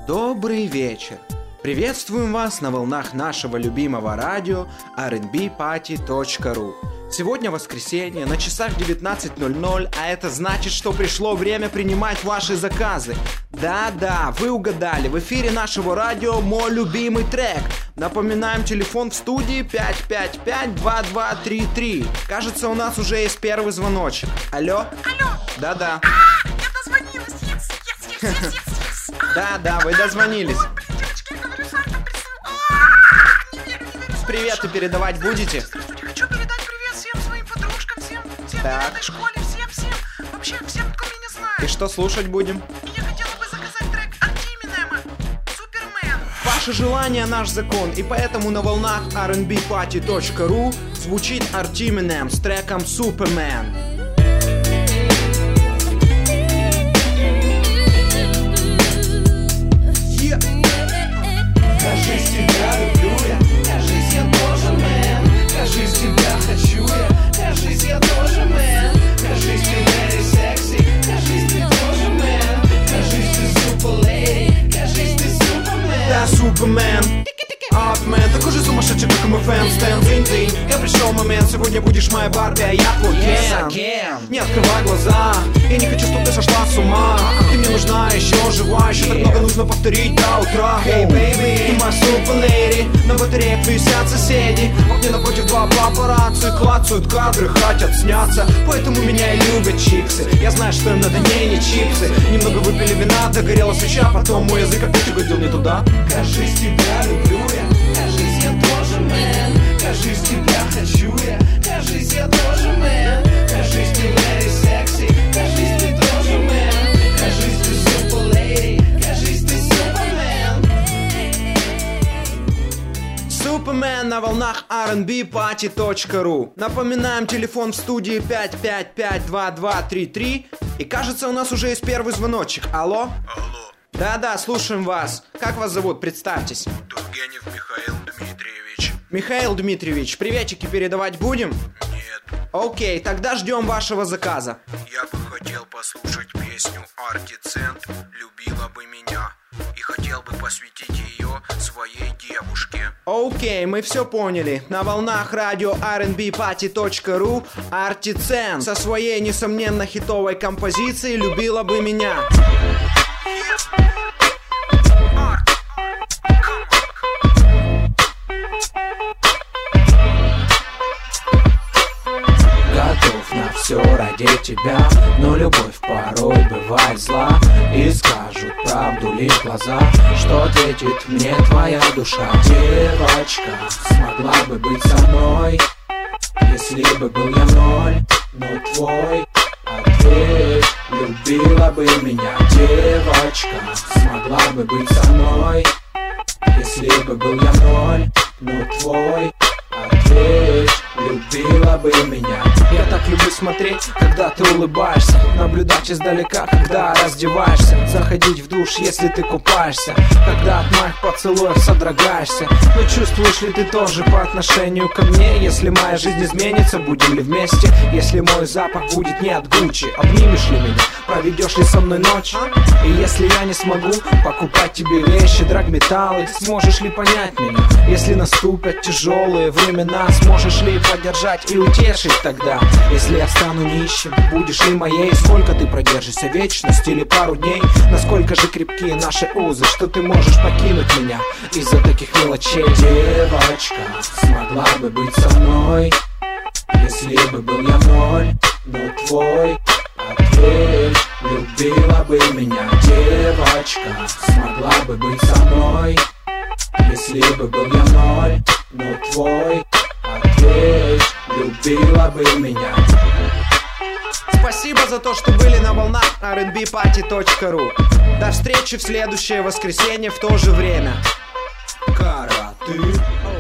Добрый вечер! Приветствуем вас на волнах нашего любимого радио rnbparty.ru. Сегодня воскресенье, на часах 19:00, а это значит, что пришло время принимать ваши заказы. Да-да, вы угадали, в эфире нашего радио мой любимый трек. Напоминаем, телефон в студии 555-2233. Кажется, у нас уже есть первый звоночек. Алло? Алло! Да-да. Я дозвонилась, yes. Да-да, вы дозвонились. Ой, блин, девочки, я говорю, Санта прислал. Не верю. Приветы передавать будете? Здравствуйте, хочу передать привет всем своим подружкам, всем в этой школе, всем, вообще всем, кто меня знает. И что слушать будем? И я хотела бы заказать трек от Eminem, Супермен. Ваше желание наш закон, и поэтому на волнах rnbparty.ru звучит Eminem с треком Superman. Кажись, тебя люблю я, кажись, я тоже мэн. Кажись, тебя хочу я, кажись, я тоже мэн. Кажись, ты very sexy, кажись, ты тоже мэн. Кажись, ты super lady, кажись, ты супермен. Да, Супермен. Артмен, такой же сумасшедший, как и мой фэн, Стэн, динь-динь. Я пришел момент, сегодня будешь моя Барби, а я твой Кен. Не открывай глаза, я не хочу, чтобы ты сошла с ума. Ты мне нужна еще жива, еще так много нужно повторить до утра. Hey, baby, ты моя super lady, на батареях висят соседи. В окне напротив два папарацци, клацают кадры, хотят сняться. Поэтому меня и любят чиксы. Я знаю, что им надо не чипсы. Немного выпили вина, догорела свеча, потом мой язык опять угодил не туда. Кажись, тебя люблю я, кажись, я тоже мэн. Кажись, тебя хочу я, кажись, я тоже мэн. Кажись, ты very sexy, кажись, ты тоже мэн. Кажись, ты super lady, кажись, ты супермен. Супермен на волнах rnbparty.ru. Напоминаем, телефон в студии 555-2233. И кажется, у нас уже есть первый звоночек. Алло? Алло, Да-да, слушаем вас. Как вас зовут? Представьтесь. Тургенев Михаил Дмитриевич. Михаил Дмитриевич, приветики передавать будем? Нет, Окей, тогда ждем вашего заказа. я бы хотел послушать песню Арти Цент «Любила бы меня» и хотел бы посвятить ее своей девушке. Окей, мы все поняли. На волнах радио rnbparty.ru Артицен со своей, несомненно, хитовой композицией «Любила бы меня». Готов на все ради тебя, но любовь порой бывает зла. И скажут правду лишь глаза, что ответит мне твоя душа. Девочка, смогла бы быть со мной, если бы был я ноль, но твой ответ любила бы меня. Девочка, смогла бы быть со мной, если бы был я ноль, но твой ответ любила бы меня. Я так люблю смотреть, когда ты улыбаешься, наблюдать издалека, когда раздеваешься, заходить в душ, если ты купаешься, когда от моих поцелуев содрогаешься. Но чувствуешь ли ты тоже по отношению ко мне? Если моя жизнь изменится, будем ли вместе? Если мой запах будет не от Гуччи, обнимешь ли меня? Проведешь ли со мной ночь? И если я не смогу покупать тебе вещи, драгметаллы, сможешь ли понять меня? Если наступят тяжелые времена, сможешь ли поддержать и утешить тогда? Если я стану нищим, будешь ли моей? Сколько ты продержишься, вечность или пару дней? Насколько же крепки наши узы, что ты можешь покинуть меня из-за таких мелочей? Девочка, смогла бы быть со мной, если бы был я ноль, но твой ответ любила бы меня. Девочка, смогла бы быть со мной, если бы был я ноль, но твой ответ любила бы меня. Спасибо за то, что были на волнах rnbparty.ru. До встречи в следующее воскресенье в то же время. Караты.